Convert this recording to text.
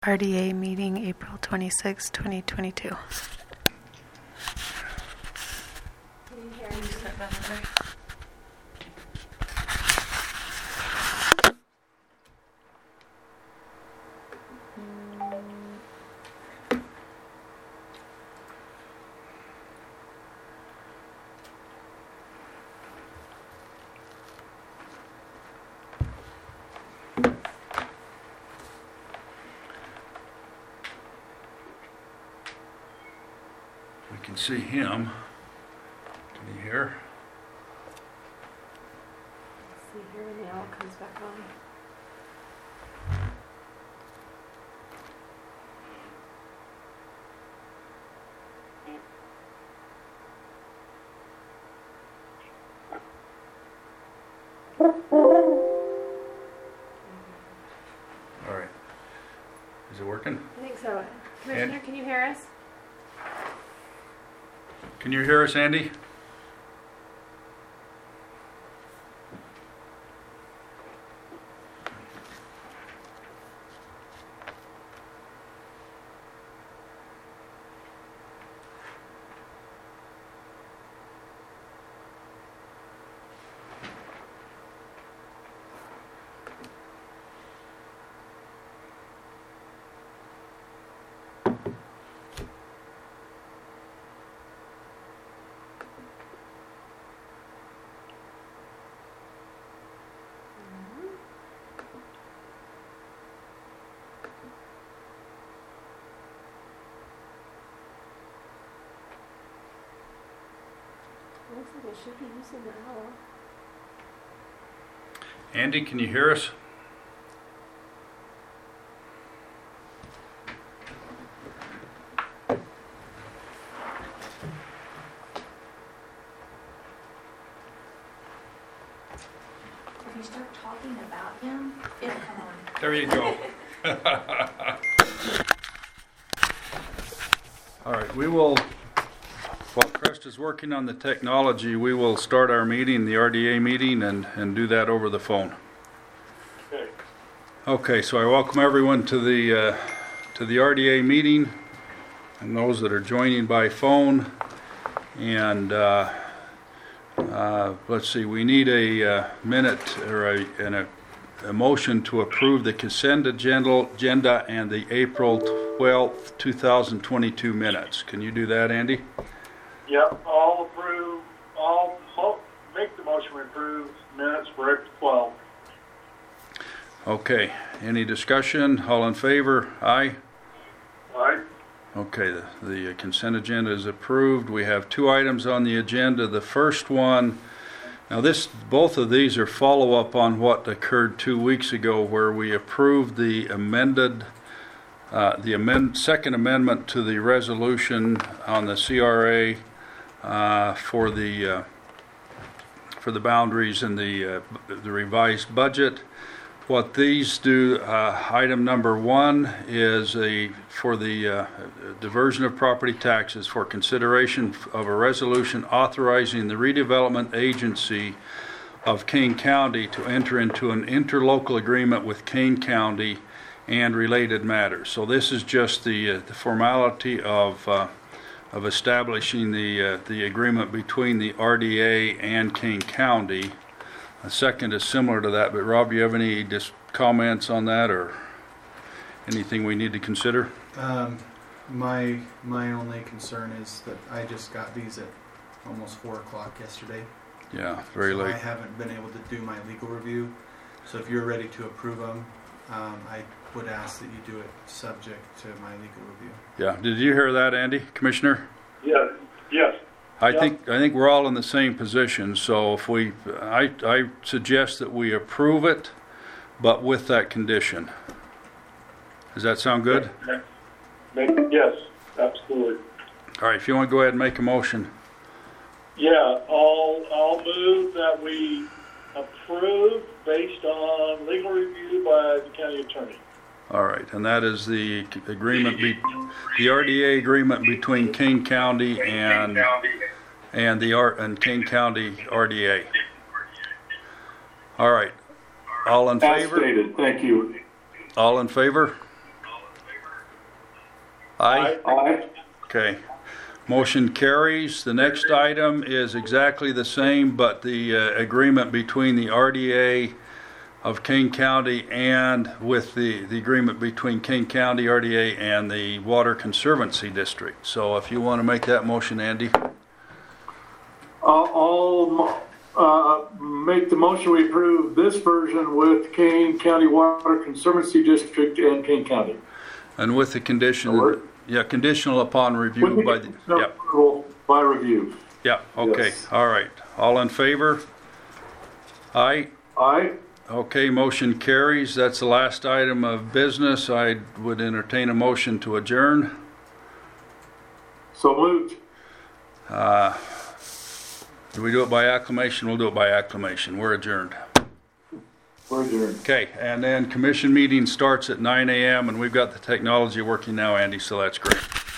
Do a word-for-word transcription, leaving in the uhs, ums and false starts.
R D A meeting April twenty-sixth, twenty twenty-two. Can you hear me? We can see him. Can you hear? See here when the owl comes back on. All right. Is it working? I think so. Commissioner, And- can you hear us? Can you hear us, Andy? Looks like it should be using the owl. Andy, can you hear us? If you start talking about him, it'll come on. There you go. All right, we will, while Crest is working on the technology, we will start our meeting, the R D A meeting, and, and do that over the phone. Okay. Okay, so I welcome everyone to the uh, to the R D A meeting, and those that are joining by phone. And uh, uh, let's see, we need a uh, minute or a, and a, a motion to approve the consent agenda, agenda and the April twelfth, two thousand twenty-two minutes. Can you do that, Andy? Yep, all approve, all, mo- make the motion to approve minutes for April twelfth. Okay, any discussion? All in favor? Aye. Right? Okay, the, the consent agenda is approved. We have two items on the agenda. The first one, now this, both of these are follow-up on what occurred two weeks ago where we approved the amended, uh, the amend, second amendment to the resolution on the C R A uh, for the uh, for the boundaries and the uh, the revised budget. What these do, uh, item number one is a for the uh, diversion of property taxes for consideration of a resolution authorizing the redevelopment agency of Kane County to enter into an interlocal agreement with Kane County and related matters. So this is just the, uh, the formality of uh, of establishing the uh, the agreement between the R D A and Kane County. A second is similar to that, but Rob, do you have any dis- comments on that or anything we need to consider? Um, my my only concern is that I just got these at almost four o'clock yesterday. Yeah, very so late. I haven't been able to do my legal review. So if you're ready to approve them, um, I would ask that you do it subject to my legal review. Yeah, did you hear that, Andy, Commissioner? Yeah, yes. I Yeah. think I think we're all in the same position. So if we, I I suggest that we approve it, but with that condition. Does that sound good? Make, yes, absolutely. All right, if you want to go ahead and make a motion. Yeah, I'll, I'll move that we approve based on legal review by the county attorney. All right, and that is the agreement, be, the R D A agreement between Kane County and and the R and Kane County R D A. All right, all in As favor? stated, thank you. All in favor? Aye. Aye. Okay. Motion carries. The next item is exactly the same, but the uh, agreement between the R D A of Kane County and with the, the agreement between Kane County, R D A, and the Water Conservancy District. So if you want to make that motion, Andy. I'll uh, make the motion we approve this version with Kane County Water Conservancy District and Kane County. And with the condition, Alright. yeah, conditional upon review With by the, the yeah, approval by review. yeah, okay, Yes. all right. All in favor? Aye. Aye. Okay, motion carries. That's the last item of business. I would entertain a motion to adjourn. So moved. Uh, do we do it by acclamation? We'll do it by acclamation. We're adjourned. We're adjourned. Okay, and then commission meeting starts at nine a.m. and we've got the technology working now, Andy, so that's great.